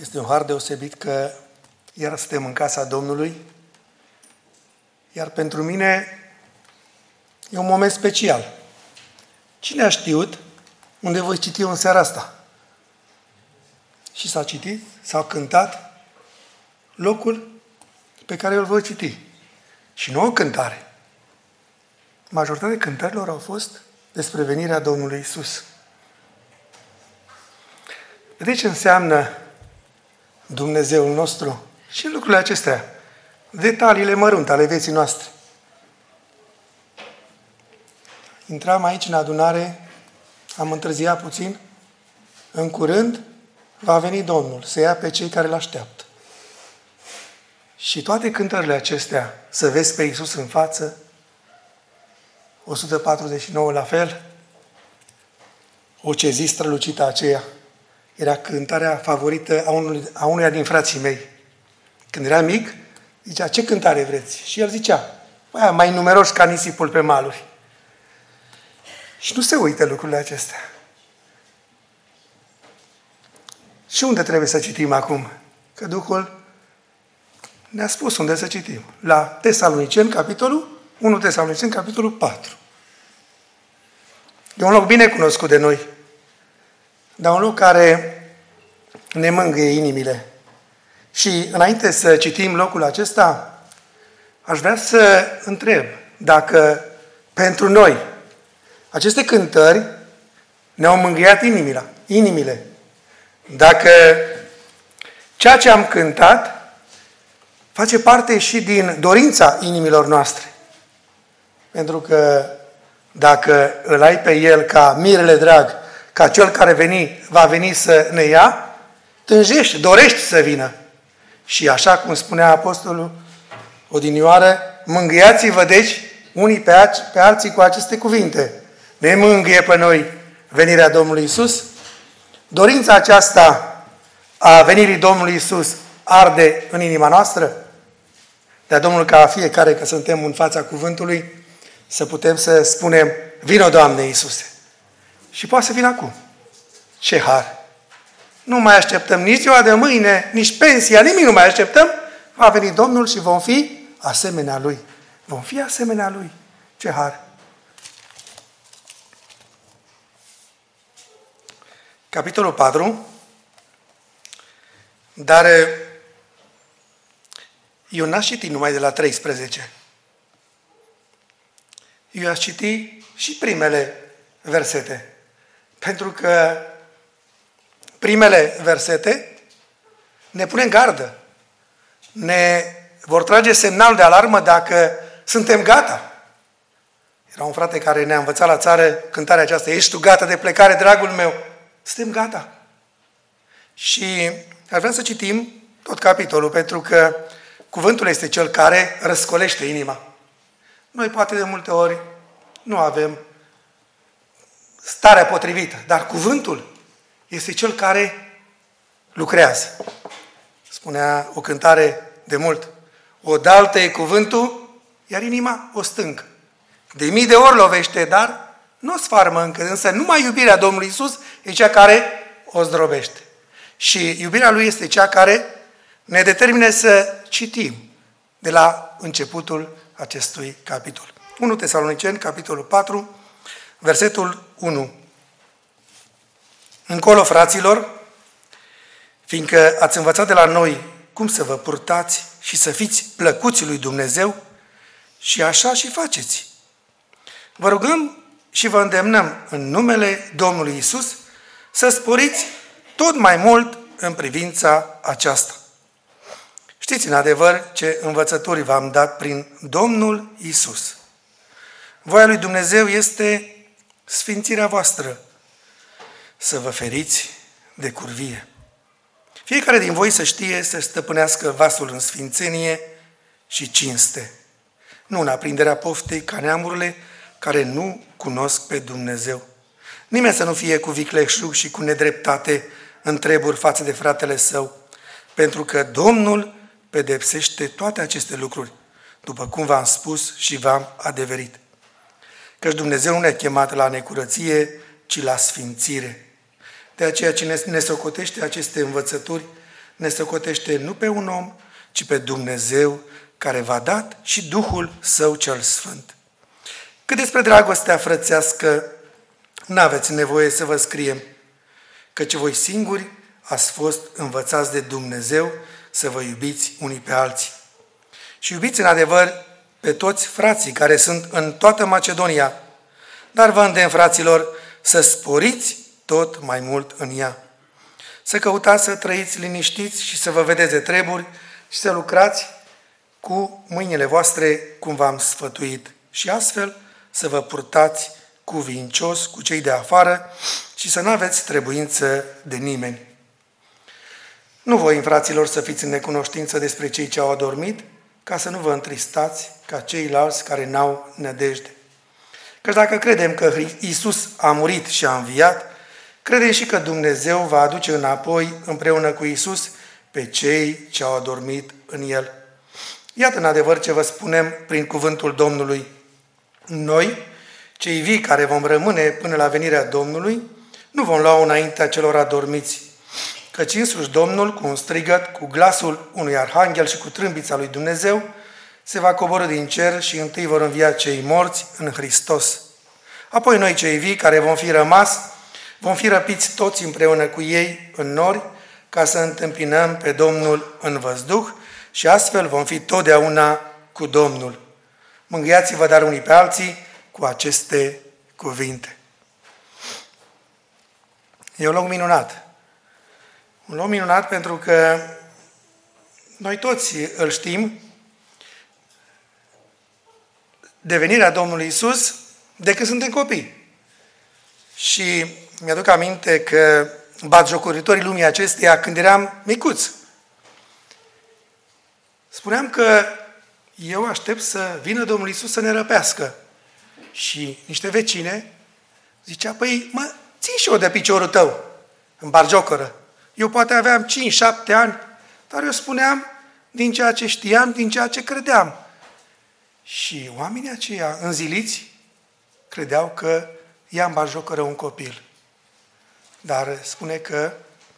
Este un har deosebit că iar suntem în casa Domnului, iar pentru mine e un moment special. Cine a știut unde voi citi eu în seara asta? Și s-a citit, s-a cântat locul pe care îl voi citi. Și nu o cântare. Majoritatea cântărilor au fost despre venirea Domnului Iisus. Vedeți ce înseamnă Dumnezeul nostru? Și lucrurile acestea, detaliile mărunte ale vieții noastre. Intram aici în adunare, am întârziat puțin, în curând va veni Domnul să ia pe cei care îl așteaptă. Și toate cântările acestea, să vezi pe Iisus în față, 149 la fel, o ce zi strălucită aceea, era cântarea favorită a unuia din frații mei. Când era mic, zicea, ce cântare vreți? Și el zicea, mai numeroși ca nisipul pe maluri. Și nu se uită lucrurile acestea. Și unde trebuie să citim acum? Că Duhul ne-a spus unde să citim. La Tesaloniceni, capitolul 1 Tesaloniceni, capitolul 4. E un loc bine cunoscut de noi, dar un loc care ne mângâie inimile. Și înainte să citim locul acesta, aș vrea să întreb dacă pentru noi aceste cântări ne-au mângâiat inimile. Dacă ceea ce am cântat face parte și din dorința inimilor noastre. Pentru că dacă îl ai pe El ca mirele drag, ca Cel care va veni să ne ia, tânjești, dorești să vină. Și așa cum spunea apostolul odinioară, mângâiați-vă deci unii pe alții cu aceste cuvinte. Ne mângâie pe noi venirea Domnului Iisus. Dorința aceasta a venirii Domnului Iisus arde în inima noastră. Dar Domnul ca fiecare că suntem în fața cuvântului să putem să spunem, vino Doamne Iisuse. Și poate să vină acum. Ce har! Nu mai așteptăm nici ziua de mâine, nici pensia, nimic nu mai așteptăm. Va veni Domnul și vom fi asemenea Lui. Vom fi asemenea Lui. Ce har! Capitolul 4. Dar eu n-aș citi numai de la 13. Eu aș citi și primele versete. Pentru că primele versete ne pune în gardă. Ne vor trage semnal de alarmă dacă suntem gata. Era un frate care ne-a învățat la țară cântarea aceasta. Ești tu gata de plecare, dragul meu? Suntem gata. Și aș vrea să citim tot capitolul, pentru că cuvântul este cel care răscolește inima. Noi poate de multe ori nu avem starea potrivită, dar cuvântul este cel care lucrează. Spunea o cântare de mult. Odaltă e cuvântul, iar inima o stâncă. De mii de ori lovește, dar nu o sfarmă încă. Însă numai iubirea Domnului Iisus e cea care o zdrobește. Și iubirea Lui este cea care ne determine să citim de la începutul acestui capitol. 1 Tesaloniceni, capitolul 4, versetul 1. Încolo, fraților, fiindcă ați învățat de la noi cum să vă purtați și să fiți plăcuți lui Dumnezeu, și așa și faceți. Vă rugăm și vă îndemnăm în numele Domnului Iisus să sporiți tot mai mult în privința aceasta. Știți în adevăr ce învățături v-am dat prin Domnul Iisus. Voia lui Dumnezeu este sfințirea voastră, să vă feriți de curvie. Fiecare din voi să știe să stăpânească vasul în sfințenie și cinste, nu în aprinderea poftei ca neamurile care nu cunosc pe Dumnezeu. Nimeni să nu fie cu vicleșug și cu nedreptate în treburi față de fratele său, pentru că Domnul pedepsește toate aceste lucruri, după cum v-am spus și v-am adeverit. Căci Dumnezeu nu ne-a chemat la necurăție, ci la sfințire. De aceea cine ne socotește aceste învățături ne socotește nu pe un om, ci pe Dumnezeu, care v-a dat și Duhul Său cel Sfânt. Cât despre dragostea frățească, n-aveți nevoie să vă scriem, căci voi singuri ați fost învățați de Dumnezeu să vă iubiți unii pe alții. Și iubiți în adevăr pe toți frații care sunt în toată Macedonia, dar vă îndemn, fraților, să sporiți tot mai mult în ea. Să căutați să trăiți liniștiți și să vă vedeți de treburi și să lucrați cu mâinile voastre cum v-am sfătuit și astfel să vă purtați cuvincios cu cei de afară și să nu aveți trebuință de nimeni. Nu voi, fraților, să fiți în necunoștință despre cei ce au adormit, ca să nu vă întristați ca ceilalți care n-au nădejde. Căci dacă credem că Iisus a murit și a înviat, credem și că Dumnezeu va aduce înapoi împreună cu Iisus pe cei ce au adormit în El. Iată în adevăr ce vă spunem prin cuvântul Domnului. Noi, cei vii care vom rămâne până la venirea Domnului, nu vom lua înaintea celor adormiți, căci însuși Domnul, cu un strigăt, cu glasul unui arhanghel și cu trâmbița lui Dumnezeu, se va coborî din cer și întâi vor învia cei morți în Hristos. Apoi noi, cei vii care vom fi rămas, vom fi răpiți toți împreună cu ei în nori, ca să întâmpinăm pe Domnul în văzduh și astfel vom fi totdeauna cu Domnul. Mângâiați-vă dar unii pe alții cu aceste cuvinte. E un loc minunat. Un loc minunat pentru că noi toți îl știm, de venirea Domnului Iisus de când suntem copii. Și mi-aduc aminte că batjocoritorii lumii acesteia, când eram micuț, spuneam că eu aștept să vină Domnul Iisus să ne răpească. Și niște vecine zicea, păi mă, țin și eu de piciorul tău în batjocoră. Eu poate aveam 5-7 ani, dar eu spuneam din ceea ce știam, din ceea ce credeam. Și oamenii aceia înziliți credeau că ia în batjocoră un copil. Dar spune că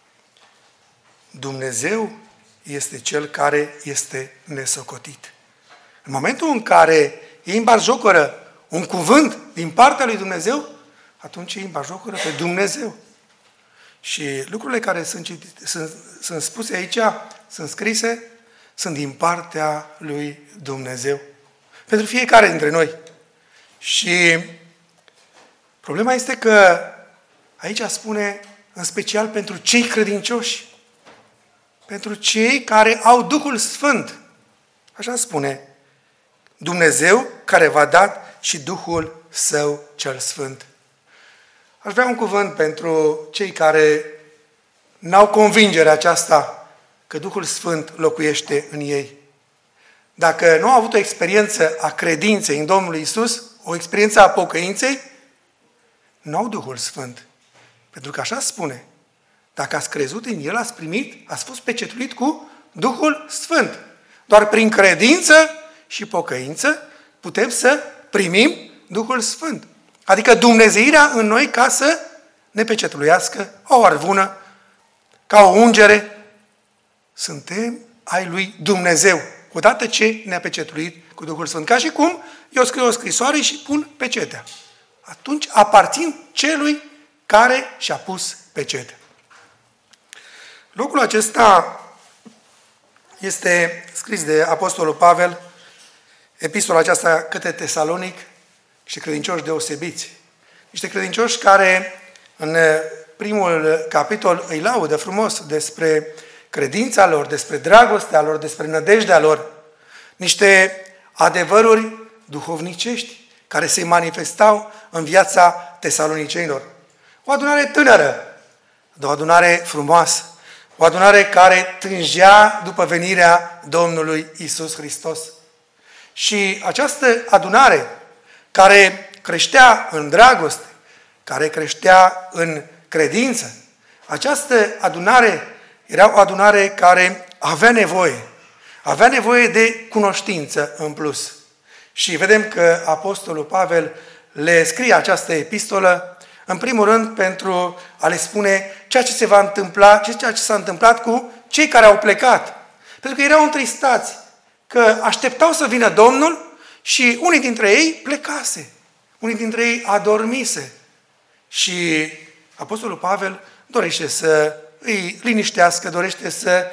Dumnezeu este Cel care este nesocotit. În momentul în care iei în batjocoră un cuvânt din partea lui Dumnezeu, atunci iei în batjocoră pe Dumnezeu. Și lucrurile care sunt spuse aici, sunt scrise, sunt din partea lui Dumnezeu. Pentru fiecare dintre noi. Și problema este că aici spune în special pentru cei credincioși, pentru cei care au Duhul Sfânt. Așa spune Dumnezeu care v-a dat și Duhul Său cel Sfânt. Aș vrea un cuvânt pentru cei care n-au convingerea aceasta că Duhul Sfânt locuiește în ei. Dacă nu au avut o experiență a credinței în Domnul Iisus, o experiență a pocăinței, nu au Duhul Sfânt. Pentru că așa spune. Dacă ați crezut în El, ați primit, ați fost pecetuit cu Duhul Sfânt. Doar prin credință și pocăință putem să primim Duhul Sfânt. Adică Dumnezeirea în noi ca să ne pecetuiască o arvună, ca o ungere. Suntem ai lui Dumnezeu, odată ce ne-a pecetuit cu Duhul Sfânt. Ca și cum eu scriu o scrisoare și pun pecetea. Atunci aparțin celui care și-a pus pecetea. Locul acesta este scris de Apostolul Pavel, epistola aceasta către Tesalonic, niște credincioși deosebiți. Niște credincioși care în primul capitol îi laudă frumos despre credința lor, despre dragostea lor, despre nădejdea lor. Niște adevăruri duhovnicești care se manifestau în viața tesalonicenilor. O adunare tânără, o adunare frumoasă, o adunare care tângea după venirea Domnului Iisus Hristos. Și această adunare care creștea în dragoste, care creștea în credință, această adunare era o adunare care avea nevoie de cunoștință în plus. Și vedem că Apostolul Pavel le scrie această epistolă, în primul rând pentru a le spune ceea ce se va întâmpla, ceea ce s-a întâmplat cu cei care au plecat. Pentru că erau întristați, că așteptau să vină Domnul și unii dintre ei plecase. Unii dintre ei adormise. Și Apostolul Pavel dorește să îi liniștească, dorește să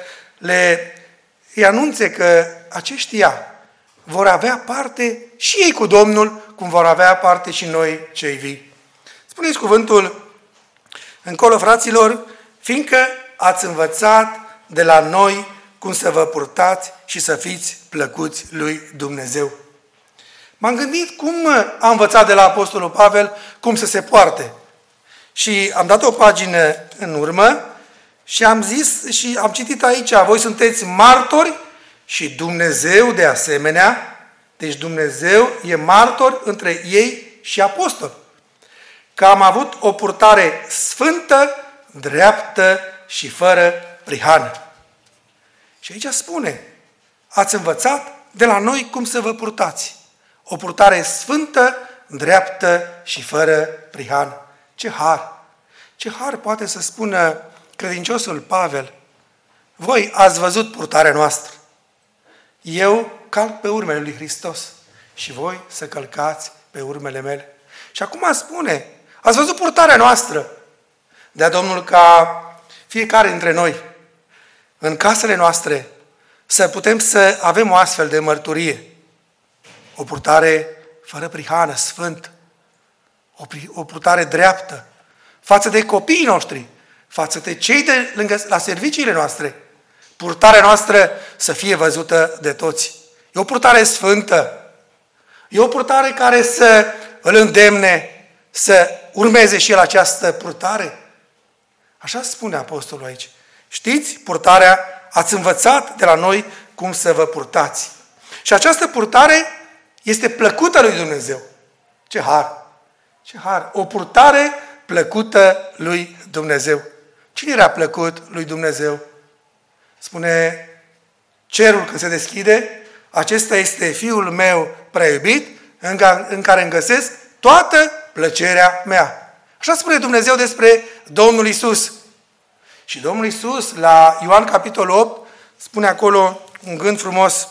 îi anunțe că aceștia vor avea parte și ei cu Domnul, cum vor avea parte și noi cei vii. Spuneți cuvântul încolo, fraților, fiindcă ați învățat de la noi cum să vă purtați și să fiți plăcuți lui Dumnezeu. M-am gândit cum a învățat de la Apostolul Pavel cum să se poarte. Și am dat o pagină în urmă și am zis și am citit aici, voi sunteți martori și Dumnezeu de asemenea, deci Dumnezeu e martor între ei și apostoli, că am avut o purtare sfântă, dreaptă și fără prihană. Și aici spune, ați învățat de la noi cum să vă purtați. O purtare sfântă, dreaptă și fără prihană. Ce har! Ce har poate să spună credinciosul Pavel. Voi ați văzut purtarea noastră. Eu calc pe urmele lui Hristos și voi să călcați pe urmele mele. Și acum spune, ați văzut purtarea noastră. Dea Domnul ca fiecare dintre noi, în casele noastre, să putem să avem o astfel de mărturie. O purtare fără prihană, sfântă. O purtare dreaptă. Față de copiii noștri, față de cei de lângă, la serviciile noastre. Purtarea noastră să fie văzută de toți. E o purtare sfântă. E o purtare care să îl îndemne să urmeze și el această purtare. Așa spune apostolul aici. Știți, purtarea, ați învățat de la noi cum să vă purtați. Și această purtare este plăcută lui Dumnezeu. Ce har! Ce har! O purtare plăcută lui Dumnezeu. Cine era plăcut lui Dumnezeu? Spune, cerul când se deschide, acesta este Fiul meu prea iubit, în care îmi găsesc toată plăcerea mea. Așa spune Dumnezeu despre Domnul Iisus. Și Domnul Iisus, la Ioan capitolul 8, spune acolo un gând frumos,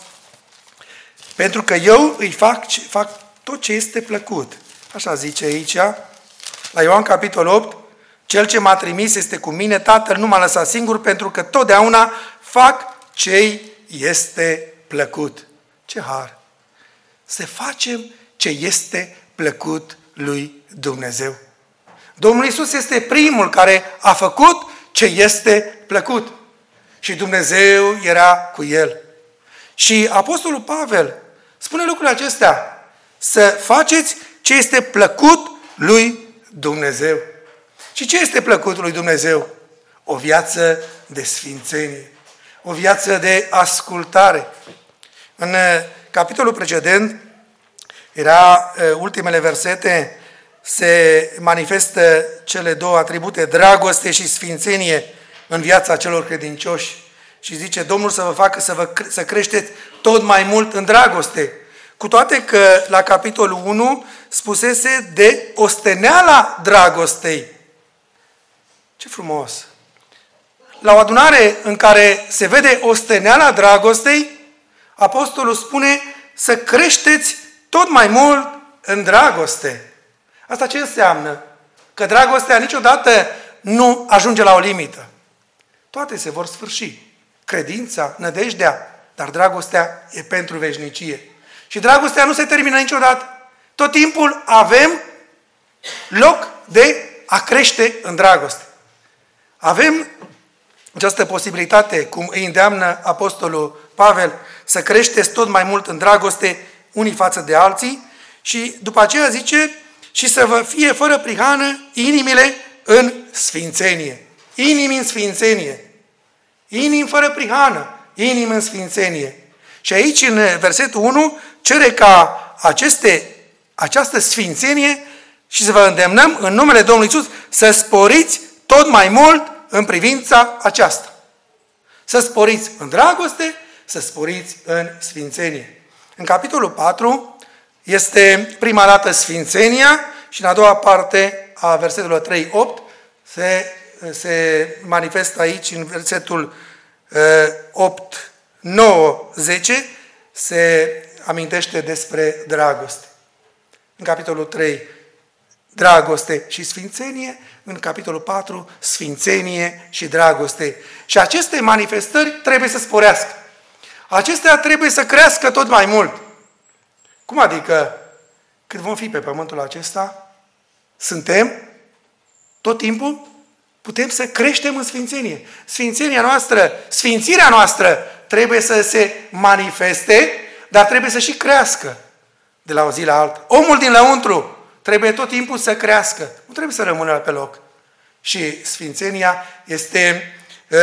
pentru că eu îi fac tot ce este plăcut. Așa zice aici, la Ioan capitolul 8, cel ce m-a trimis este cu mine, Tatăl nu m-a lăsat singur, pentru că totdeauna fac ce-i este plăcut. Ce har! Să facem ce este plăcut lui Dumnezeu. Domnul Iisus este primul care a făcut ce este plăcut. Și Dumnezeu era cu el. Și Apostolul Pavel spune lucrurile acestea. Să faceți ce este plăcut lui Dumnezeu. Și ce este plăcut lui Dumnezeu? O viață de sfințenie. O viață de ascultare. În capitolul precedent, era ultimele versete, se manifestă cele două atribute, dragoste și sfințenie în viața celor credincioși. Și zice, Domnul să vă facă să creșteți tot mai mult în dragoste. Cu toate că la capitolul 1 spusese de osteneala dragostei. Ce frumos! La o adunare în care se vede osteneala dragostei, apostolul spune să creșteți tot mai mult în dragoste. Asta ce înseamnă? Că dragostea niciodată nu ajunge la o limită. Toate se vor sfârși. Credința, nădejdea, dar dragostea e pentru veșnicie. Și dragostea nu se termină niciodată. Tot timpul avem loc de a crește în dragoste. Avem această posibilitate, cum îi îndeamnă apostolul Pavel, să creșteți tot mai mult în dragoste unii față de alții și după aceea zice și să vă fie fără prihană inimile în sfințenie. Inimi în sfințenie. Inimi fără prihană. Inimi în sfințenie. Și aici, în versetul 1, cere ca această sfințenie și să vă îndemnăm în numele Domnului Iisus să sporiți tot mai mult în privința aceasta. Să sporiți în dragoste, să sporiți în sfințenie. În capitolul 4 este prima dată sfințenia și în a doua parte a versetelor 3-8 se manifestă aici în versetul 8, 9, 10 se amintește despre dragoste. În capitolul 3, dragoste și sfințenie, în capitolul 4, sfințenie și dragoste. Și aceste manifestări trebuie să sporească. Acestea trebuie să crească tot mai mult. Cum adică? Cât vom fi pe pământul acesta, suntem tot timpul, putem să creștem în sfințenie. Sfințirea noastră trebuie să se manifeste, dar trebuie să și crească de la o zi la alta. Omul din lăuntru trebuie tot timpul să crească. Nu trebuie să rămână pe loc. Și sfințenia este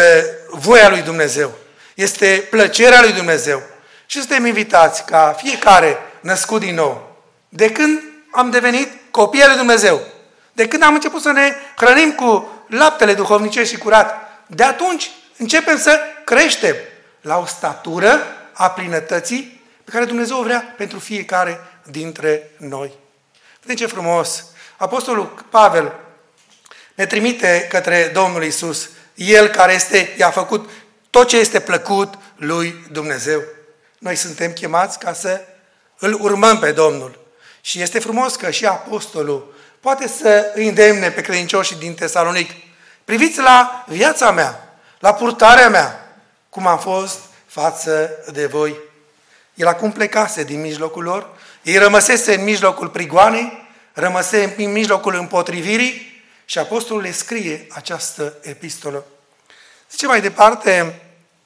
voia lui Dumnezeu. Este plăcerea lui Dumnezeu. Și suntem invitați ca fiecare născut din nou, de când am devenit copii al lui Dumnezeu, de când am început să ne hrănim cu laptele duhovnicesc și curat, de atunci începem să creștem la o statură a plinătății pe care Dumnezeu o vrea pentru fiecare dintre noi. Vedeți ce frumos! Apostolul Pavel ne trimite către Domnul Iisus, El care i-a făcut tot ce este plăcut lui Dumnezeu. Noi suntem chemați ca să îl urmăm pe Domnul. Și este frumos că și apostolul poate să îi îndemne pe credincioșii din Tesalonic. Priviți la viața mea, la purtarea mea, cum am fost față de voi. El acum plecase din mijlocul lor, ei rămăsese în mijlocul prigoanei, rămăsese în mijlocul împotrivirii și apostolul le scrie această epistolă. Zice mai departe,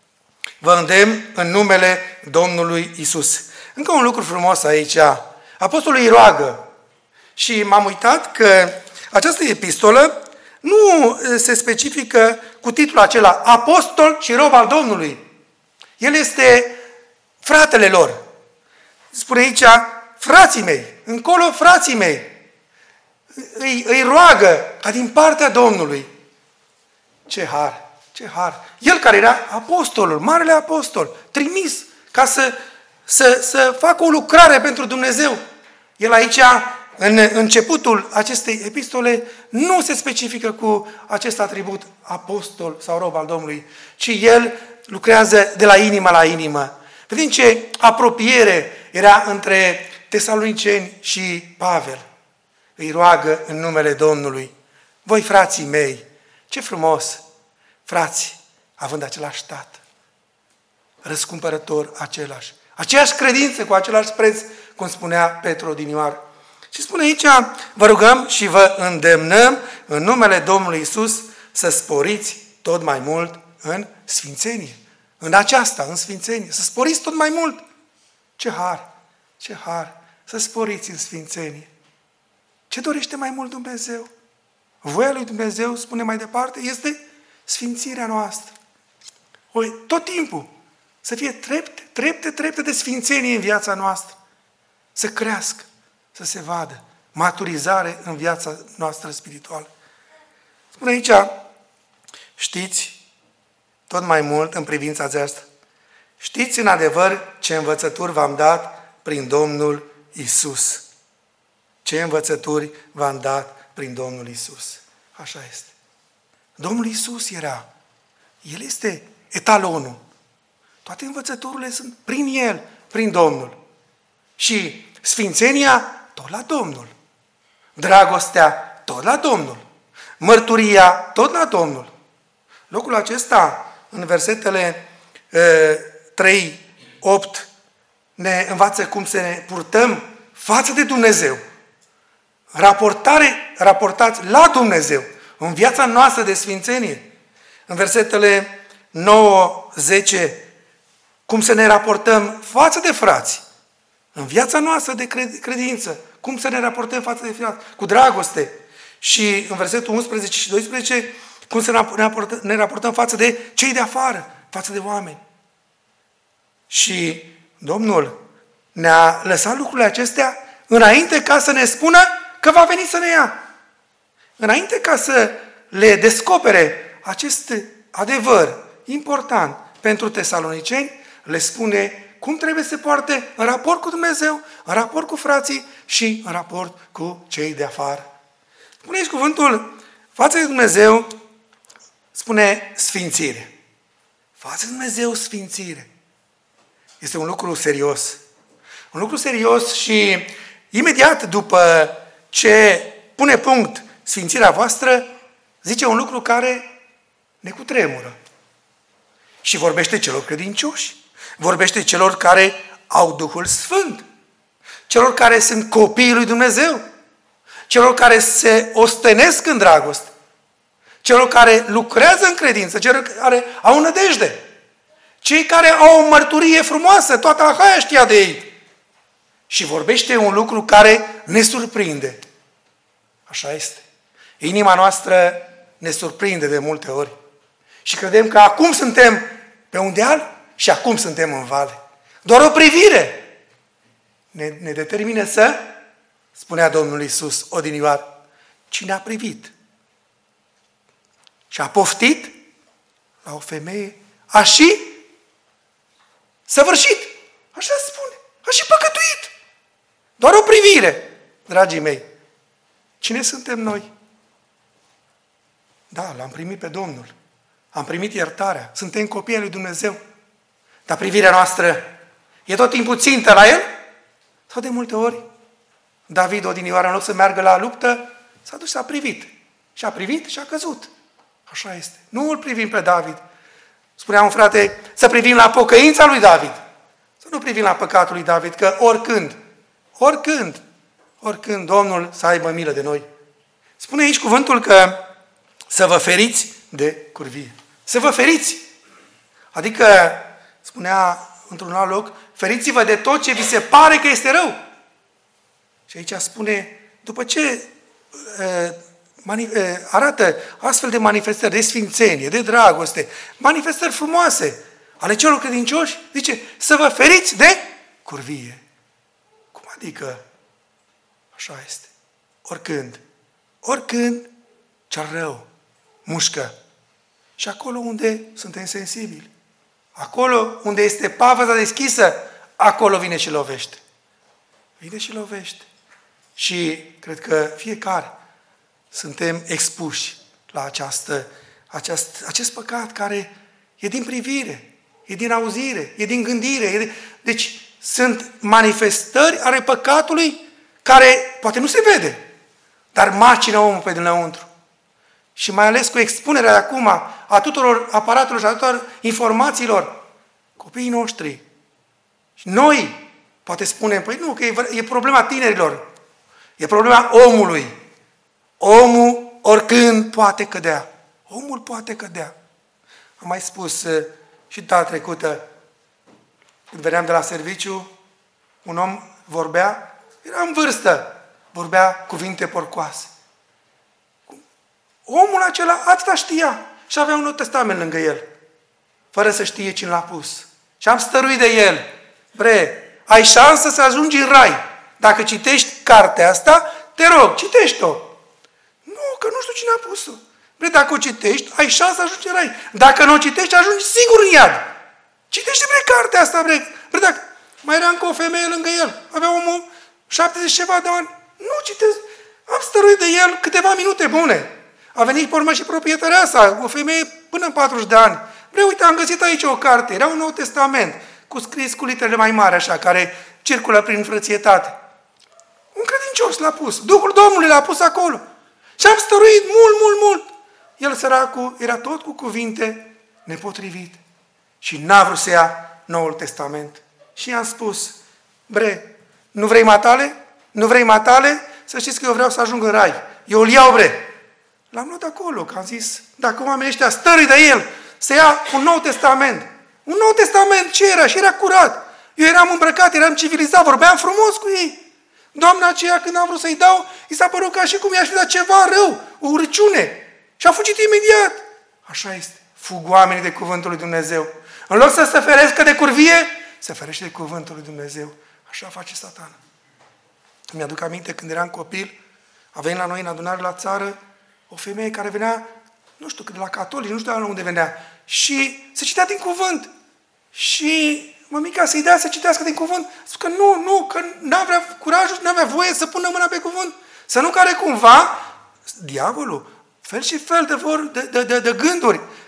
vă îndemn în numele Domnului Isus. Încă un lucru frumos aici. Apostolul îi roagă. Și m-am uitat că această epistolă nu se specifică cu titlul acela, apostol și rob al Domnului. El este fratele lor. Spune aici, frații mei, încolo frații mei. Îi roagă ca din partea Domnului. Ce har, ce har. El care era apostolul, marele apostol, trimis ca să facă o lucrare pentru Dumnezeu. El aici, în începutul acestei epistole, nu se specifică cu acest atribut apostol sau rob al Domnului, ci el lucrează de la inimă la inimă. Vedem ce apropiere era între tesaloniceni și Pavel. Îi roagă în numele Domnului. Voi, frații mei, ce frumos! Frați, având același tată, răscumpărător același, aceeași credință cu același preț, cum spunea Petru odinioară. Și spune aici, vă rugăm și vă îndemnăm în numele Domnului Iisus să sporiți tot mai mult în sfințenie. În aceasta, în sfințenie, să sporiți tot mai mult. Ce har, ce har, să sporiți în sfințenie. Ce dorește mai mult Dumnezeu? Voia lui Dumnezeu, spune mai departe, este sfințirea noastră. Tot timpul să fie trepte de sfințenie în viața noastră. Să crească, să se vadă. Maturizare în viața noastră spirituală. Spune aici, știți tot mai mult în privința aceasta. Știți în adevăr ce învățături v-am dat prin Domnul Iisus. Ce învățături v-am dat prin Domnul Iisus. Așa este. Domnul Iisus El este etalonul. Toate învățăturile sunt prin El, prin Domnul. Și sfințenia, tot la Domnul. Dragostea, tot la Domnul. Mărturia, tot la Domnul. Locul acesta, în versetele 3, 8, ne învață cum să ne purtăm față de Dumnezeu. Raportați la Dumnezeu, în viața noastră de sfințenie. În versetele 9, 10, cum să ne raportăm față de frați, în viața noastră de credință, cum să ne raportăm față de frați, cu dragoste. Și în versetul 11 și 12, cum să ne raportăm față de cei de afară, față de oameni. Și Domnul ne-a lăsat lucrurile acestea înainte ca să ne spună că va veni să ne ia. Înainte ca să le descopere acest adevăr important pentru tesaloniceni, le spune cum trebuie să se poarte în raport cu Dumnezeu, în raport cu frații și în raport cu cei de afară. Spune aici cuvântul, față de Dumnezeu, spune sfințire. față de Dumnezeu sfințire. Este un lucru serios. Un lucru serios și imediat după ce pune punct sfințirea voastră, zice un lucru care ne cutremură. Și vorbește celor credincioși. Vorbește celor care au Duhul Sfânt. Celor care sunt copiii lui Dumnezeu. Celor care se ostenesc în dragoste. Celor care lucrează în credință. Celor care au nădejde. Cei care au o mărturie frumoasă. Toată Ahaia știa de ei. Și vorbește un lucru care ne surprinde. Așa este. Inima noastră ne surprinde de multe ori. Și credem că acum suntem pe un deal și acum suntem în vale. Doar o privire ne determină să, spunea Domnul Iisus odinioară, cine a privit și a poftit la o femeie, a și săvârșit. Așa spune. A și păcătuit. Doar o privire, dragii mei. Cine suntem noi? Da, l-am primit pe Domnul. Am primit iertarea. Suntem copii ai lui Dumnezeu. Dar privirea noastră e tot timpul țintă la El? Sau de multe ori David odinioară, în loc să meargă la luptă, s-a dus și a privit. Și a privit și a căzut. Așa este. Nu îl privim pe David. Spunea un frate, să privim la pocăința lui David. Să nu privim la păcatul lui David, că oricând Domnul să aibă milă de noi. Spune aici cuvântul că să vă feriți de curvie. Să vă feriți. Adică, spunea într-un alt loc, feriți-vă de tot ce vi se pare că este rău. Și aici spune, după ce arată astfel de manifestări de sfințenie, de dragoste, manifestări frumoase ale celor credincioși, zice, să vă feriți de curvie. Cum adică? Așa este. Oricând cel rău mușcă. Și acolo unde suntem sensibili, acolo unde este pavăza deschisă, acolo vine și lovește. Vine și lovește. Și cred că fiecare suntem expuși la acest păcat care e din privire, e din auzire, e din gândire. Deci sunt manifestări ale păcatului care poate nu se vede, dar macină omul pe dinăuntru. Și mai ales cu expunerea de acum a tuturor aparatelor și a tuturor informațiilor, copiii noștri. Și noi, poate spunem, păi nu, că e problema tinerilor, e problema omului. Omul oricând poate cădea. Omul poate cădea. Am mai spus și data trecută, când veneam de la serviciu, un om vorbea, era în vârstă, vorbea cuvinte porcoase. Omul acela atâta știa și avea un Nou Testament lângă el, fără să știe cine l-a pus. Și am stăruit de el. Ai șansă să ajungi în rai. Dacă citești cartea asta, te rog, citește-o. Nu, că nu știu cine a pus-o. Dacă o citești, ai șansă să ajungi în rai. Dacă nu o citești, ajungi sigur în iad. Citește, cartea asta, dacă mai era încă o femeie lângă el. Avea omul 70 ceva de ani. Nu citesc. Am stăruit de el câteva minute bune. A venit pe urmă și proprietarea sa, o femeie până în 40 de ani. Uite, am găsit aici o carte, era un Nou Testament, scris cu literele mai mari așa, care circulă prin frățietate. Un credincios l-a pus, Duhul Domnului l-a pus acolo. Și am stăruit mult. El, săracul, era tot cu cuvinte nepotrivite. Și n-a vrut să ia Noul Testament. Și i-am spus, nu vrei matale? Nu vrei matale? Să știți că eu vreau să ajung în rai. Eu îl iau, L-am luat acolo, că am zis, dacă oamenii ăștia stării de el, să ia un Nou Testament. Un Nou Testament ce era? Și era curat. Eu eram îmbrăcat, eram civilizat, vorbeam frumos cu ei. Doamna aceea, când am vrut să-i dau, i s-a părut ca și cum i-aș fi dat ceva rău, o urăciune. Și a fugit imediat. Așa este. Fug oamenii de cuvântul lui Dumnezeu. În loc să se ferească de curvie, se ferește de cuvântul lui Dumnezeu. Așa face Satan. Mi-aduc aminte când eram copil, a venit la noi în adunare la țară, o femeie care venea, nu știu, de la catolici, nu știu de unde venea, și se citea din cuvânt. Și mămica să-i dea să citească din cuvânt. Zic că nu, că n-avea curajul, n-avea voie să pună mâna pe cuvânt. Să nu care cumva, diavolul, fel și fel de gânduri,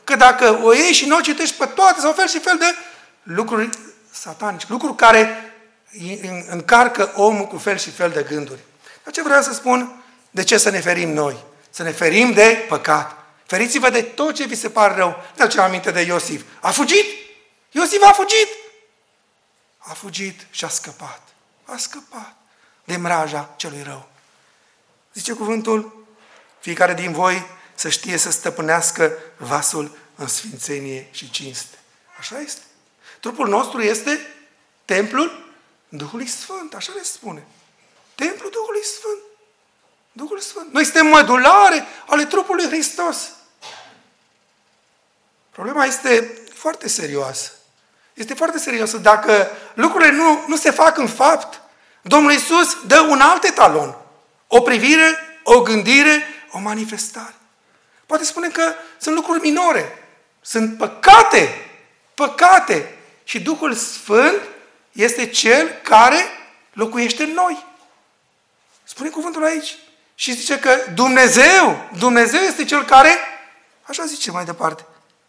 că dacă o iei și nu o citești pe toate, sau fel și fel de lucruri satanice, lucruri care încarcă omul cu fel și fel de gânduri. Dar ce vreau să spun? De ce să ne ferim noi? Să ne ferim de păcat. Feriți-vă de tot ce vi se pare rău. Ne aducem aminte de Iosif. A fugit? Iosif a fugit! A fugit și a scăpat. A scăpat de mraja celui rău. Zice cuvântul, fiecare din voi să știe să stăpânească vasul în sfințenie și cinste. Așa este. Trupul nostru este templul Duhului Sfânt, așa le spune. Templul Duhului Sfânt. Duhul Sfânt. Noi suntem mădulare ale trupului Hristos. Problema este foarte serioasă. Este foarte serioasă. Dacă lucrurile nu se fac în fapt, Domnul Iisus dă un alt etalon. O privire, o gândire, o manifestare. Poate spune că sunt lucruri minore. Sunt păcate. Păcate. Și Duhul Sfânt este Cel care locuiește în noi. Spune cuvântul aici. Și zice că Dumnezeu este Cel care, așa zice mai departe.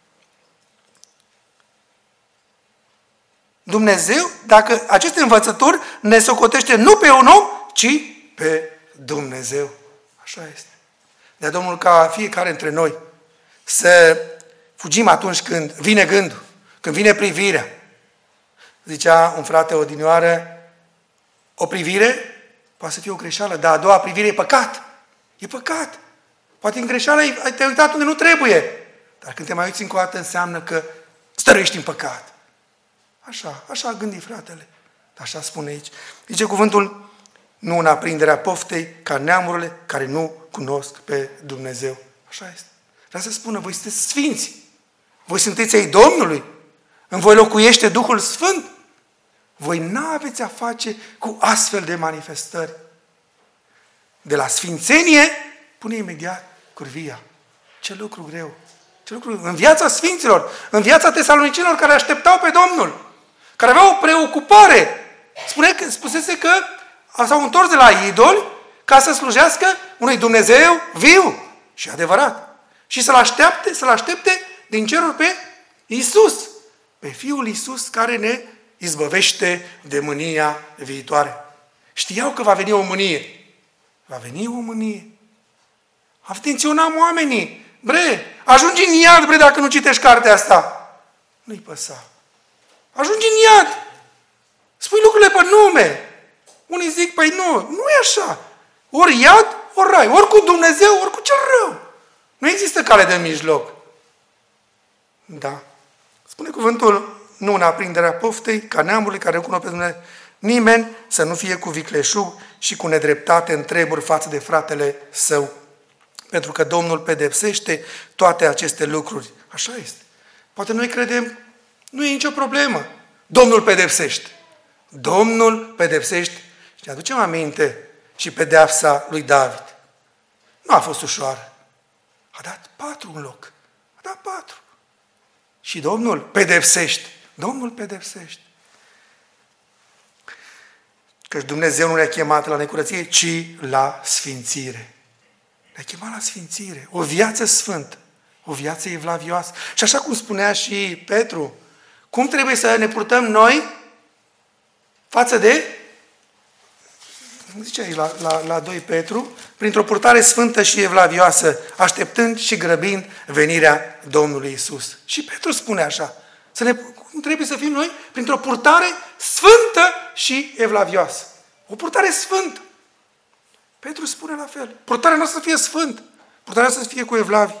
Dumnezeu, dacă aceste învățături ne socotește nu pe un om, ci pe Dumnezeu. Așa este. De Domnul ca fiecare dintre noi să fugim atunci când vine gândul, când vine privirea. Zicea un frate odinioară, o privire poate să fie o greșeală, dar a doua privire e păcat. E păcat. Poate în greșeală te-ai uitat unde nu trebuie. Dar când te mai uiți încă o dată înseamnă că stăruiești în păcat. Așa a gândit fratele. Așa spune aici. Zice cuvântul, nu în aprinderea poftei, ca neamurile care nu cunosc pe Dumnezeu. Așa este. Vreau să spună, voi sunteți sfinți. Voi sunteți ai Domnului. În voi locuiește Duhul Sfânt. Voi n-aveți a face cu astfel de manifestări. De la sfințenie pune imediat curvia. Ce lucru greu. Ce lucru în viața sfinților, în viața tesalonicenilor care așteptau pe Domnul, care aveau o preocupare. Spusese că s-au întors de la idoli ca să slujească unui Dumnezeu viu și adevărat. Și să-L aștepte din ceruri pe Iisus, pe Fiul Iisus care ne izbăvește de mânia viitoare. Știau că va veni o mânie. Va veni o mânie. Atenționam oamenii. Ajungi în iad, dacă nu citești cartea asta. Nu-i păsa. Ajungi în iad. Spui lucrurile pe nume. Unii zic, păi nu e așa. Ori iad, ori rai. Ori cu Dumnezeu, ori cu cel rău. Nu există cale de mijloc. Da. Spune cuvântul, nu în aprinderea poftei, ca neamurile care cunosc pe Dumnezeu, nimeni să nu fie cu vicleșug și cu nedreptate în treburi față de fratele său. Pentru că Domnul pedepsește toate aceste lucruri. Așa este. Poate noi credem, nu e nicio problemă. Domnul pedepsește. Domnul pedepsește. Și ne aducem aminte și pedeapsa lui David. Nu a fost ușoară. A dat 4 în loc. A dat 4. Și Domnul pedepsește. Domnul pedepsește. Căci Dumnezeu nu ne-a chemat la necurăție, ci la sfințire. Ne-a chemat la sfințire. O viață sfântă. O viață evlavioasă. Și așa cum spunea și Petru, cum trebuie să ne purtăm noi față de, cum zice aici la 2 Petru, printr-o purtare sfântă și evlavioasă, așteptând și grăbind venirea Domnului Iisus. Și Petru spune așa, cum trebuie să fim noi? Printr-o purtare sfântă și evlavioasă. O purtare sfântă. Petru spune la fel. Purtarea noastră să fie sfântă. Purtarea noastră să fie cu evlavie.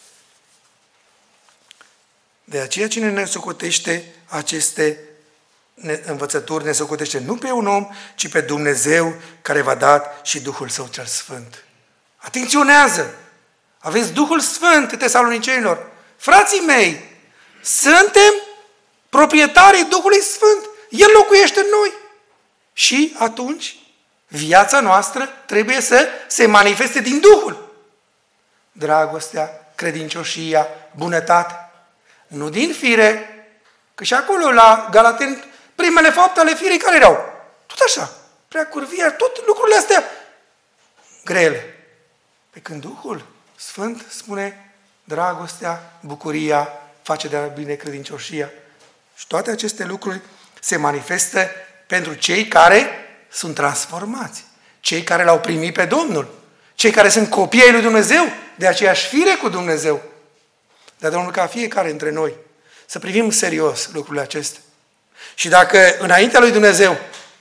De aceea cine ne socotește aceste învățături, ne socotește nu pe un om, ci pe Dumnezeu care v-a dat și Duhul Său cel Sfânt. Atenționează! Aveți Duhul Sfânt, tesalonicenilor. Frații mei, suntem proprietarii Duhului Sfânt. El locuiește în noi. Și atunci, viața noastră trebuie să se manifeste din Duhul. Dragostea, credincioșia, bunătatea. Nu din fire, că și acolo la Galateni, primele fapte ale firii care erau? Tot așa, prea curvia, tot lucrurile astea grele. Pe când Duhul Sfânt spune, dragostea, bucuria, face de bine credincioșia. Și toate aceste lucruri se manifestă pentru cei care sunt transformați, cei care l-au primit pe Domnul, cei care sunt copii ai lui Dumnezeu, de aceeași fire cu Dumnezeu. Dar Domnul ca fiecare dintre noi să privim serios lucrurile acestea. Și dacă înaintea lui Dumnezeu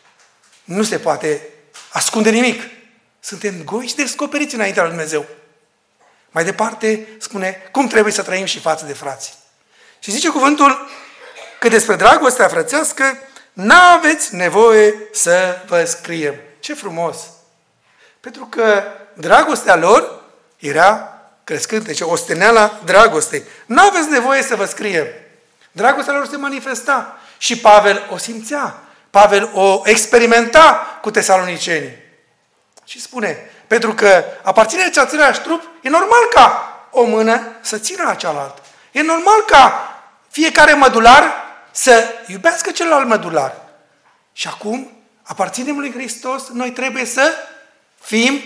nu se poate ascunde nimic, suntem goi și descoperiți înaintea lui Dumnezeu. Mai departe spune cum trebuie să trăim și față de frați. Și zice cuvântul că despre dragostea frățească n-aveți nevoie să vă scriem. Ce frumos! Pentru că dragostea lor era crescând, deci osteneala dragostei. N-aveți nevoie să vă scriem. Dragostea lor se manifesta și Pavel o simțea. Pavel o experimenta cu tesalonicenii. Și spune, pentru că aparțineți același trup, e normal ca o mână să țină la cealaltă. E normal ca fiecare mădular să iubească celălalt mădular. Și acum, aparținem lui Hristos, noi trebuie să fim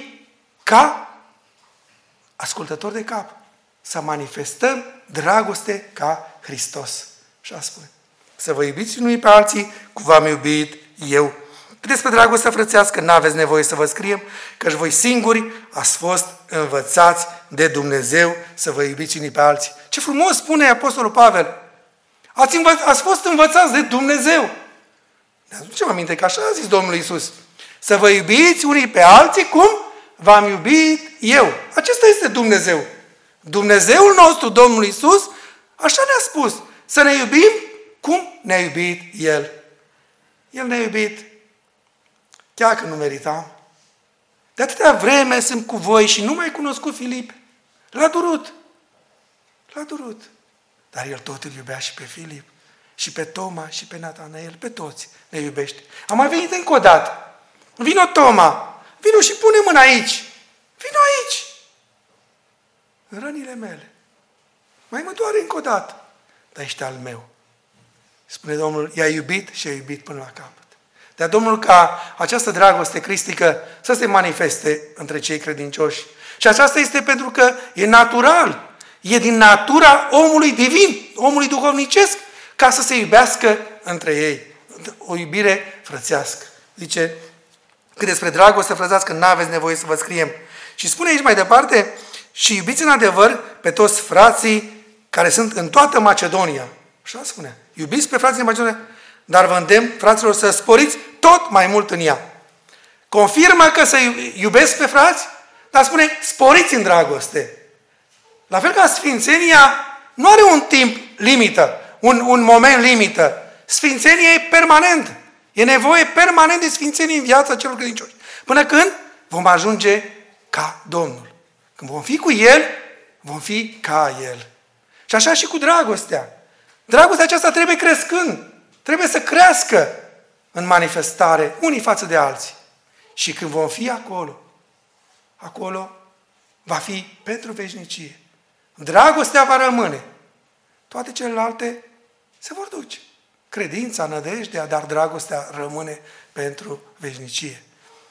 ca ascultători de cap. Să manifestăm dragoste ca Hristos. Așa spune. Să vă iubiți unii pe alții cum v-am iubit eu. Despre dragostea frățească n-aveți nevoie să vă scriem, căci voi singuri ați fost învățați de Dumnezeu să vă iubiți unii pe alții. Ce frumos spune Apostolul Pavel! Ați fost învățați de Dumnezeu. Ne aducem aminte că așa a zis Domnul Iisus. Să vă iubiți unii pe alții cum v-am iubit eu. Acesta este Dumnezeu. Dumnezeul nostru, Domnul Iisus, așa ne-a spus. Să ne iubim cum ne-a iubit El. El ne-a iubit chiar că nu meritam. De atâtea vreme sunt cu voi și nu mai cunoscut Filip. L-a durut. L-a durut. Dar El tot îl iubea și pe Filip, și pe Toma, și pe Natanael, pe toți ne iubește. Am mai venit încă o dată. Vino Toma, vino și pune mâna aici. Vino aici. În rănile mele. Mai mă doare încă o dată. Dar ești al meu. Spune Domnul, i-a iubit și a iubit până la capăt. Dar Domnul ca această dragoste cristică să se manifeste între cei credincioși. Și aceasta este pentru că e natural. E din natura omului divin, omului duhovnicesc, ca să se iubească între ei. O iubire frățească. Zice că despre dragoste frățească n-aveți nevoie să vă scriem. Și spune aici mai departe, și iubiți în adevăr pe toți frații care sunt în toată Macedonia. Așa spune. Iubiți pe frații din Macedonia, dar vă îndemn, fraților, să sporiți tot mai mult în ea. Confirmă că să iubesc pe frați, dar spune, sporiți în dragoste. La fel ca sfințenia nu are un timp limită, un moment limită. Sfințenia e permanent. E nevoie permanent de sfințenie în viața celor credincioși. Până când vom ajunge ca Domnul. Când vom fi cu El, vom fi ca El. Și așa și cu dragostea. Dragostea aceasta trebuie crescând. Trebuie să crească în manifestare unii față de alții. Și când vom fi acolo, acolo va fi pentru veșnicie. Dragostea va rămâne. Toate celelalte se vor duce. Credința, nădejdea, dar dragostea rămâne pentru veșnicie.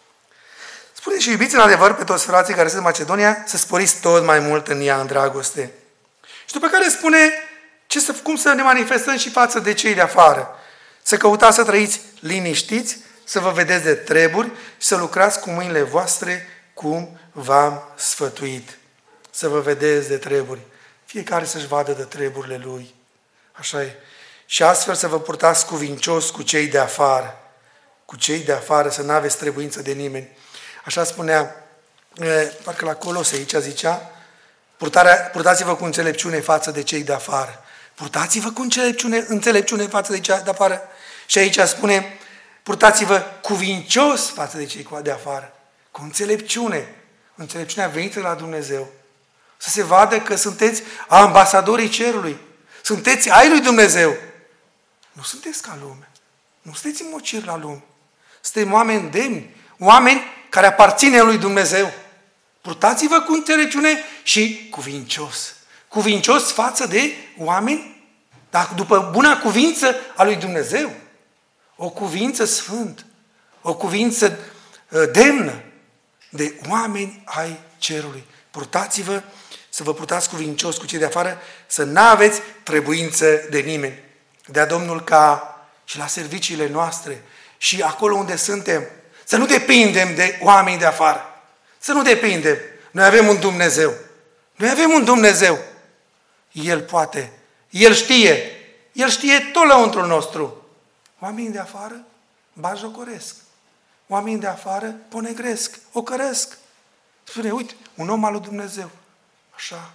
Spune și iubiți în adevăr pe toți frații care sunt în Macedonia, să sporiți tot mai mult în ea, în dragoste. Și după care spune cum să ne manifestăm și față de cei de afară. Să căutați să trăiți liniștiți, să vă vedeți de treburi și să lucrați cu mâinile voastre cum v-am sfătuit. Să vă vedeți de treburi. Fiecare să-și vadă de treburile lui. Așa e. Și astfel să vă purtați cuvincios cu cei de afară. Cu cei de afară, să nu aveți trebuință de nimeni. Așa spunea, parcă la Colose aici zicea, purtați-vă cu înțelepciune față de cei de afară. Purtați-vă cu înțelepciune față de cei de afară. Și aici spune, purtați-vă cuvincios față de cei de afară. Cu înțelepciune. Înțelepciunea venită la Dumnezeu. Să se vadă că sunteți ambasadorii cerului. Sunteți ai lui Dumnezeu. Nu sunteți ca lume. Nu sunteți mociri la lume. Suntem oameni demni. Oameni care aparține lui Dumnezeu. Purtați-vă cu înțelepciune și cuvincios. Cuvincios față de oameni, dar după buna cuvință a lui Dumnezeu. O cuvință sfântă. O cuvință demnă de oameni ai cerului. Purtați-vă să vă purtați cuvincios cu cei de afară, să n-aveți trebuință de nimeni. Dea Domnul ca și la serviciile noastre și acolo unde suntem, să nu depindem de oameni de afară. Să nu depindem. Noi avem un Dumnezeu. Noi avem un Dumnezeu. El poate. El știe. El știe tot lăuntrul nostru. Oamenii de afară bajocoresc. Oamenii de afară ponegresc, ocăresc. Spune, uite, un om al lui Dumnezeu. Așa.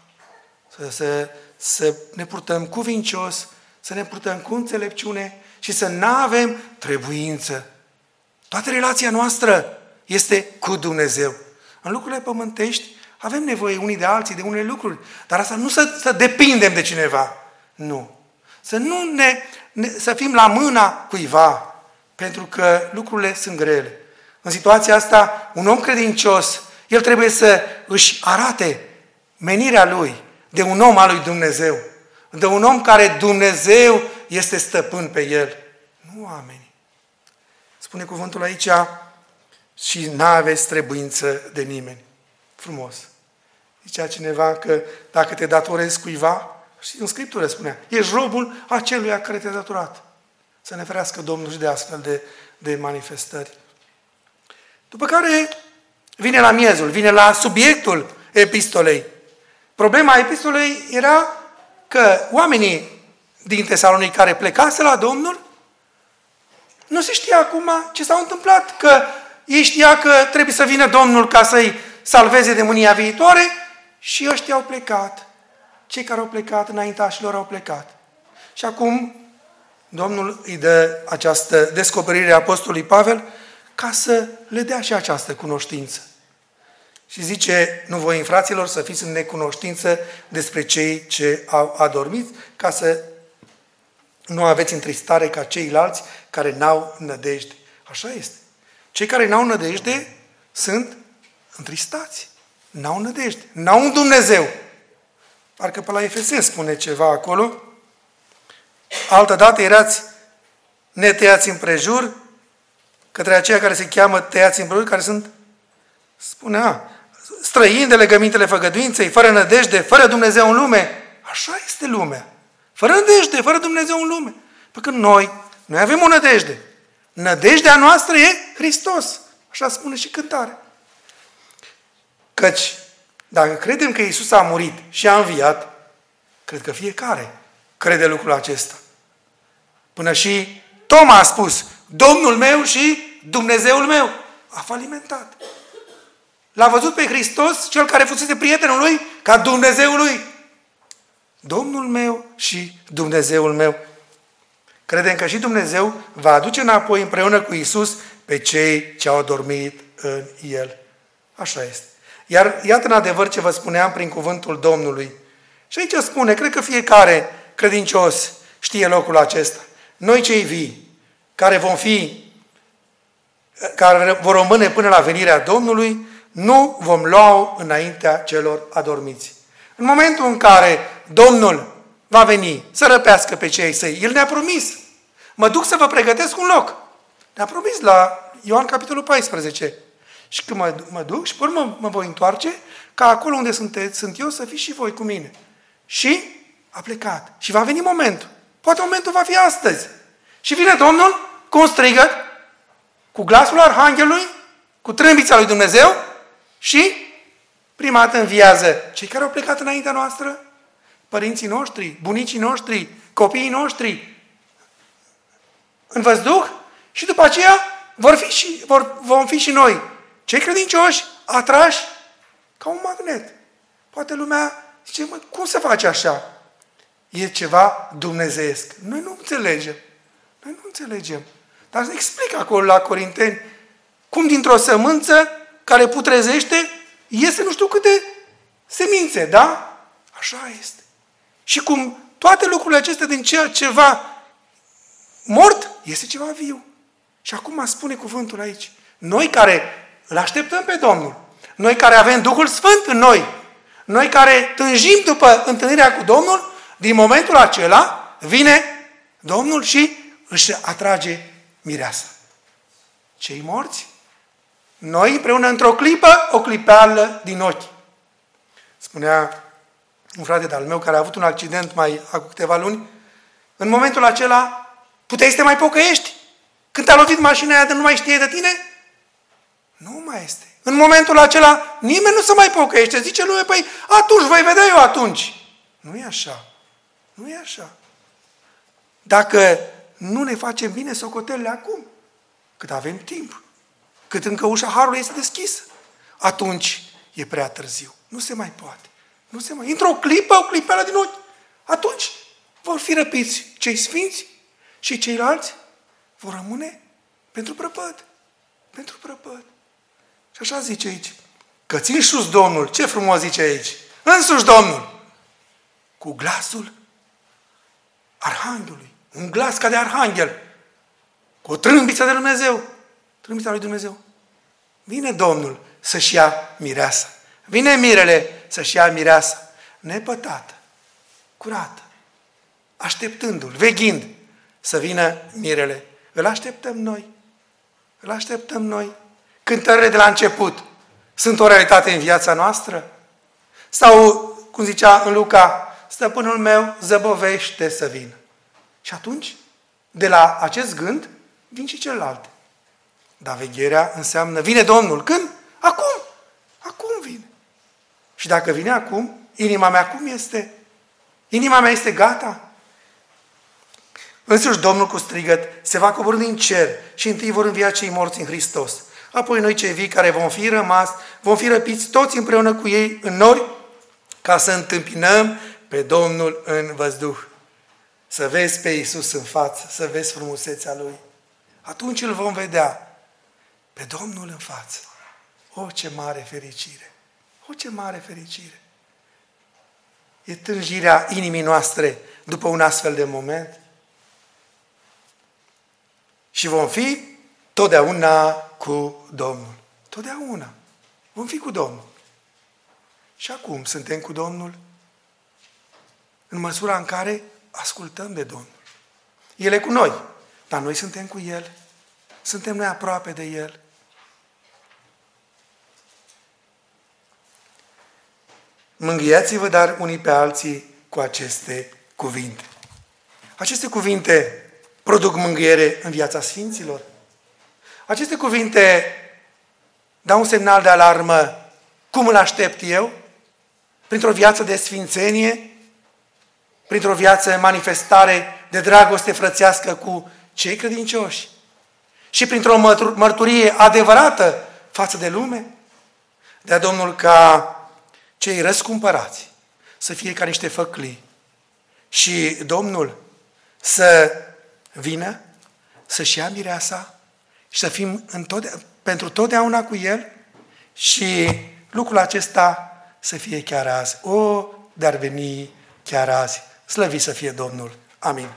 Să ne purtăm cuvincios, să ne purtăm cu înțelepciune și să nu avem trebuință. Toată relația noastră este cu Dumnezeu. În lucrurile pământești avem nevoie unii de alții, de unele lucruri, dar asta nu să depindem de cineva. Nu. Să fim la mâna cuiva, pentru că lucrurile sunt grele. În situația asta, un om credincios, el trebuie să își arate menirea lui de un om al lui Dumnezeu, de un om care Dumnezeu este stăpân pe el, nu oamenii. Spune cuvântul aici, și n-aveți trebuință de nimeni. Frumos. Zicea cineva că dacă te datorezi cuiva, și în Scriptură spunea, ești robul aceluia care te-a datorat. Să ne ferească Domnul și de astfel de manifestări. După care vine la miezul, vine la subiectul epistolei. Problema epistolei era că oamenii din Tesalonic care plecase la Domnul, nu se știa acum ce s-a întâmplat, că ei știa că trebuie să vină Domnul ca să-i salveze de mânia viitoare și ăștia au plecat. Cei care au plecat, înaintașilor au plecat. Și acum Domnul îi dă această descoperire a apostolului Pavel ca să le dea și această cunoștință. Și zice, nu voi, fraților, să fiți în necunoștință despre cei ce au adormit, ca să nu aveți întristare ca ceilalți care n-au nădejde. Așa este. Cei care n-au nădejde sunt întristați. N-au nădejde. N-au un Dumnezeu. Parcă pe la Efeseni spune ceva acolo. Altădată erați netăiați împrejur către aceia care se cheamă tăiați împrejur, care sunt, spune, străini de legămintele făgăduinței, fără nădejde, fără Dumnezeu în lume. Așa este lumea. Fără nădejde, fără Dumnezeu în lume. Pentru că noi avem o nădejde. Nădejdea noastră e Hristos. Așa spune și cântarea. Căci, dacă credem că Iisus a murit și a înviat, cred că fiecare crede lucrul acesta. Până și Toma a spus, Domnul meu și Dumnezeul meu. A falimentat. L-a văzut pe Hristos, cel care fusese prietenul lui, ca Dumnezeul lui. Domnul meu și Dumnezeul meu. Credem că și Dumnezeu va aduce înapoi împreună cu Iisus pe cei ce au adormit în El. Așa este. Iar iată în adevăr ce vă spuneam prin cuvântul Domnului. Și aici spune, cred că fiecare credincios știe locul acesta. Noi cei vii, care vor rămâne până la venirea Domnului, nu vom lua înaintea celor adormiți. În momentul în care Domnul va veni să răpească pe cei săi, El ne-a promis. Mă duc să vă pregătesc un loc. Ne-a promis la Ioan capitolul 14. Și când mă duc și pe urmă mă voi întoarce, ca acolo unde sunteți, sunt eu, să fiți și voi cu mine. Și a plecat. Și va veni momentul. Poate momentul va fi astăzi. Și vine Domnul cu un strigăt, cu glasul Arhanghelului, cu trâmbița lui Dumnezeu și prima dată înviază cei care au plecat înaintea noastră, părinții noștri, bunicii noștri, copiii noștri, în văzduh, și după aceea vom fi și noi, cei credincioși, atrași ca un magnet. Poate lumea zice, cum se face așa? E ceva dumnezeiesc. Noi nu înțelegem. Dar se explică acolo la Corinteni cum dintr-o sămânță care putrezește iese nu știu câte semințe, da? Așa este. Și cum toate lucrurile acestea din ceva mort, este ceva viu. Și acum spune cuvântul aici. Noi care îl așteptăm pe Domnul, noi care avem Duhul Sfânt în noi care tânjim după întâlnirea cu Domnul, din momentul acela vine Domnul și își atrage mireasa. Cei morți, noi împreună într-o clipă, o clipeală din ochi. Spunea un frate de-al meu care a avut un accident mai acum câteva luni, în momentul acela puteai să te mai pocăiești. Când te-a lovit mașina aia de nu mai știe de tine, nu mai este. În momentul acela nimeni nu se mai pocăiește. Zice lumea, păi atunci voi vedea eu atunci. Nu e așa. Nu e așa. Dacă nu ne facem bine socotelele acum, cât avem timp, cât încă ușa harului este deschisă, atunci e prea târziu. Nu se mai poate. Nu se mai... Intră o clipeală din ochi. Atunci vor fi răpiți cei sfinți și ceilalți vor rămâne pentru prăpăd. Pentru prăpăd. Și așa zice aici. Că țin sus Domnul. Ce frumos zice aici. Însuși Domnul. Cu glasul Arhanghelului. Un glas ca de arhanghel. Cu o trâmbiță de Dumnezeu. Trâmbița lui Dumnezeu. Vine Domnul să-și ia mireasa. Vine mirele să-și ia mireasa. Nepătată. Curată. Așteptându-l. Veghind să vină mirele. Îl așteptăm noi. Îl așteptăm noi. Cântările de la început sunt o realitate în viața noastră? Sau, cum zicea în Luca, stăpânul meu zăbovește să vină. Și atunci, de la acest gând, vin și celelalte. Dar vegherea înseamnă, vine Domnul. Când? Acum. Acum vine. Și dacă vine acum, inima mea cum este? Inima mea este gata? Însuși Domnul cu strigăt se va coborî din cer și întâi vor învia cei morți în Hristos. Apoi noi cei vii care vom fi rămas, vom fi răpiți toți împreună cu ei în nori ca să întâmpinăm pe Domnul în văzduh. Să vezi pe Iisus în față, să vezi frumusețea Lui. Atunci îl vom vedea pe Domnul în față. O, ce mare fericire! O, ce mare fericire! E tânjirea inimii noastre după un astfel de moment. Și vom fi totdeauna cu Domnul. Totdeauna. Vom fi cu Domnul. Și acum suntem cu Domnul în măsura în care ascultăm de Domnul. El e cu noi, dar noi suntem cu El. Suntem noi aproape de El. Mângâiați-vă, dar unii pe alții cu aceste cuvinte. Aceste cuvinte produc mângâiere în viața sfinților. Aceste cuvinte dau un semnal de alarmă. Cum îl aștept eu? Printr-o viață de sfințenie, printr-o viață manifestare de dragoste frățească cu cei credincioși și printr-o mărturie adevărată față de lume. Dea Domnul ca cei răscumpărați să fie ca niște făclii și Domnul să vină, să-și ia mireasa și să fim pentru totdeauna cu El și lucrul acesta să fie chiar azi. O, dar veni chiar azi. Slăvit să fie Domnul. Amin.